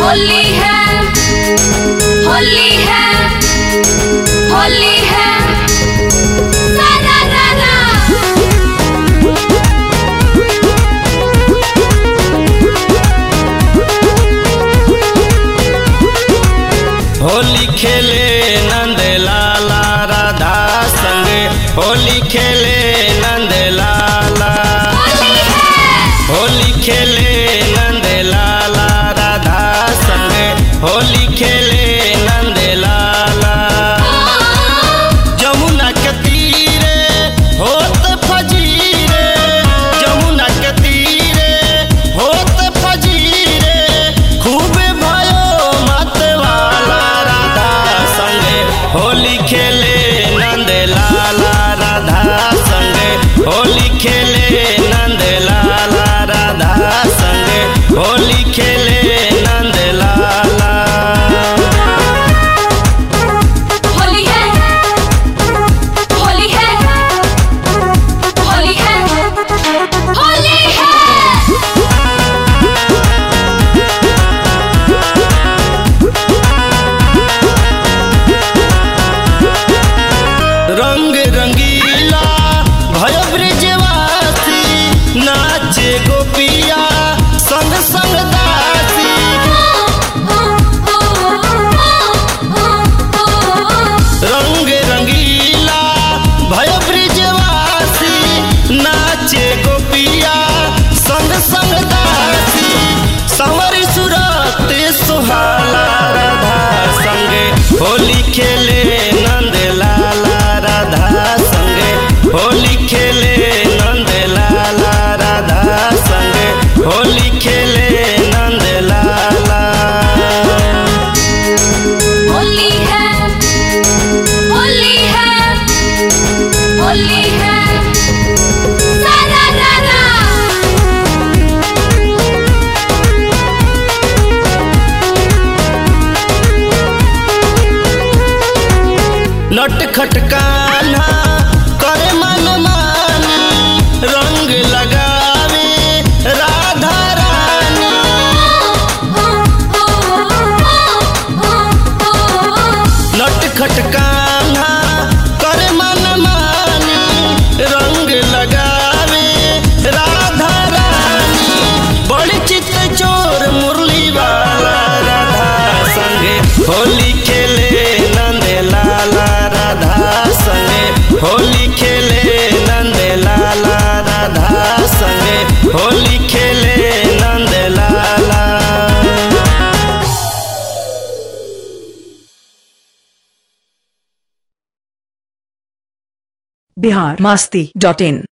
होली है, होली है, होली है, सारा रारा। होली खेले नंद लाला राधा संगे, होली खेले नंद लाला, होली खेले नंद लाला राधा संगे, होली खेले नंद लाला। जमुना के तीरे होत फजीरे, जमुना के तीरे होत फजीरे, खूबे भयो मत वाला राधा संगे, होली खेले नंद लाला राधा संगे, होली खेले नंद लाला राधा संगे, होली खेले नंद लाला। होली है, होली है, होली है, होली है। रंग रंगीला भयो ब्रजवासी, नाचे गोपिया संग संग दासी। रंग रंगीला भयो ब्रजवासी, नाचे गोपिया संग संग दासी। संवरी सूरत सुहाला राधा संगे, होली खेले नंद लाला राधा संगे, होली खेले नंद लाला राधा संगे, होली खेले नंद लाला। होली है, होली है, होली है, सारा रारा। नटखट कान्हा करे मन मानी, रंग लगावे राधा रानी। नटखट कान्हा करे मन मानी, रंग लगावे राधा रानी। बड़ी चित चोर मुरली वाला राधा संगे, होली खेले नंद लाला राधा संगे, होली खेले नंद लाला राधा संगे, होली खेले नंद लाला। बिहारमस्ती.in